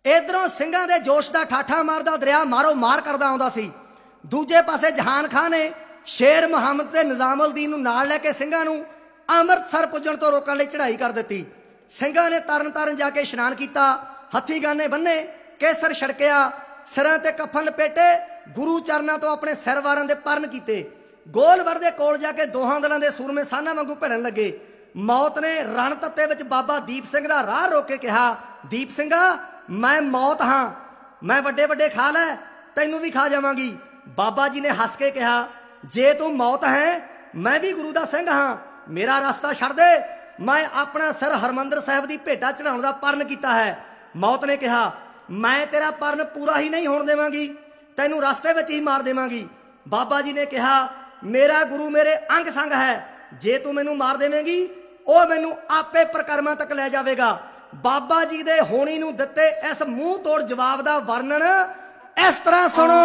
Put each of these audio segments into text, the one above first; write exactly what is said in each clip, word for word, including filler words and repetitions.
इधरों ਸਿੰਘਾਂ ਦੇ जोश का ਠਾਠਾ मारदा दरिया मारो मार करदा आउंदा सी। दूजे पासे जहान खां ने शेर मुहम्मद ते निजामुल दीन नूं नाल लैके ਸਿੰਘਾਂ नूं अमृतसर पुजण तो रोकण लई चढ़ाई कर दित्ती। ਸਿੰਘਾਂ ने तरन तारण जाके इशनान किया, हथी गाने बन्ने, केसर छड़किया, सिरां ते कफन लपेटे, गुरु चरनां तो अपने सिर वारां दे परन कीते। गोलवड़ दे कोल जाके दोहां दलां दे सूरमे साना वांगू भिड़न लगे। मौत ने रण तत्ते विच बाबा दीप सिंह दा राह रोक के कहा, दीप सिंघा मैं मौत हाँ, मैं वड्डे वड्डे खा लै, तैनू भी खा जावांगी। बाबा जी ने हस के कहा, जे तू मौत है मैं भी गुरु दा सिंह हाँ, मेरा रास्ता छड़ दे, मैं अपना सिर हरमंदर साहब की भेटा चढ़ाउण दा परन कीता है। मौत ने कहा, मैं तेरा परन पूरा ही नहीं होण देवांगी, तैनू रास्ते विच ही मार देवांगी। बाबा जी ने कहा, मेरा गुरु मेरे अंग संग है, जे तू मैनू मार देवेंगी ਉਹ ਮੈਨੂੰ आपे प्रकर्मा तक लै जाएगा। बाबा जी दे होनी नूं दिते इस मूँह तोड़ जवाब का वर्णन इस तरह सुनो।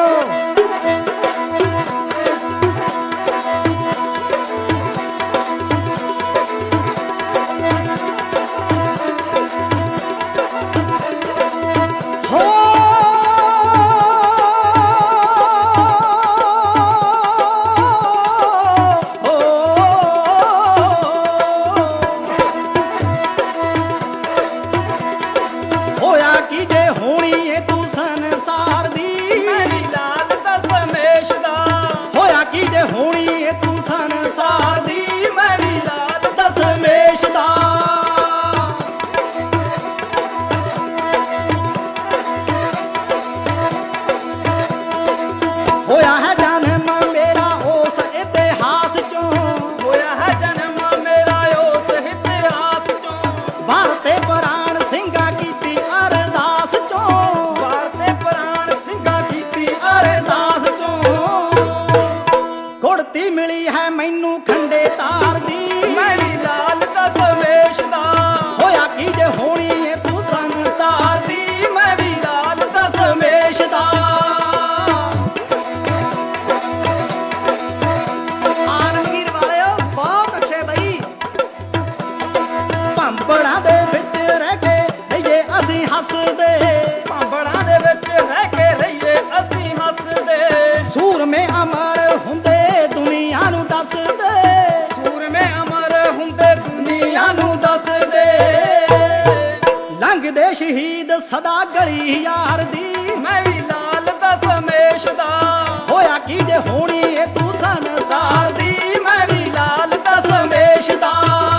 शहीद सदा गली यार दी, मैं भी लाल दस हमेश दा, होया की जे होनी है तू संसार दी, मैं भी लाल दस हमेश दा।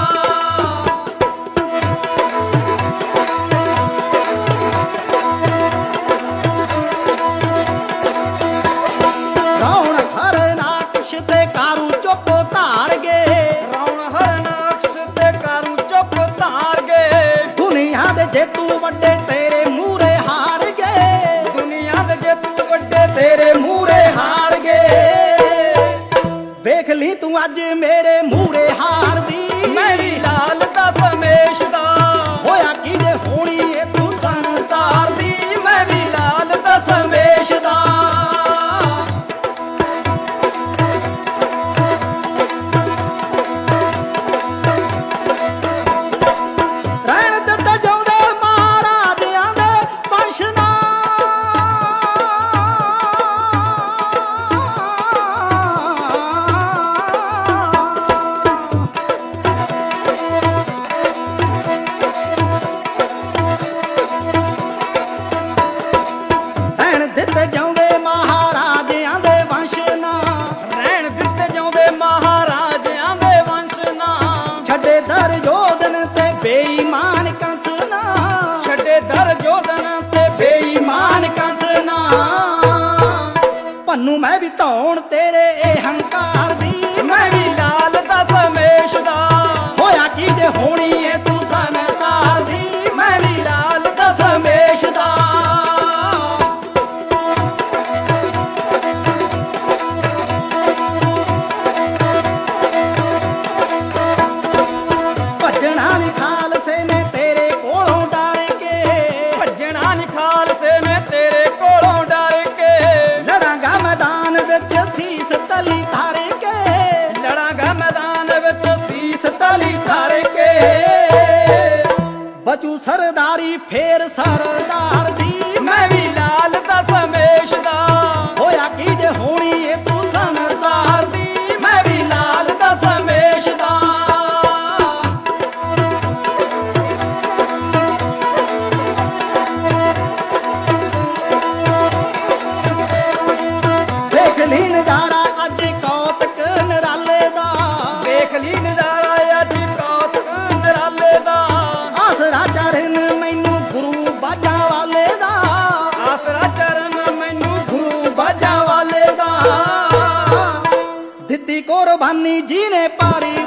रौण हर नाक्ष ते कारू चुप धार गे, रौण हर नाक्ष ते कारू चुप धार गे, दुनिया दे जेतू वड्डे तेरे मूरे हार गए, दुनिया दे जेतू वड्डे तेरे मूरे हार गए। वेख ली तू अज मेरे मूरे हार दी, मैं भी लाल दस हमेश दा, होया की जे होनी है तू संसार दी, मैं भी लाल दस हमेश दा। पन्नू मैं भी धौण तेरे ए हंकार दी, मैं भी लाल दस हमेश दा, होया की जे होनी है तू संसार दी, मैं भी लाल दस हमेश दा। भजना नी खालसे ने तेरे कोलों डर के, भजना नी खालसे ने तेरे कोलों डर के, लड़ांगा मैदान विच सीस तली धार के, लड़ांगा मैदान विच सीस तली धार के, बचू सरदारी फेर सरदार दी, ਕੁਰਬਾਨੀ ਜੀ ਨੇ ਪਾਰੀ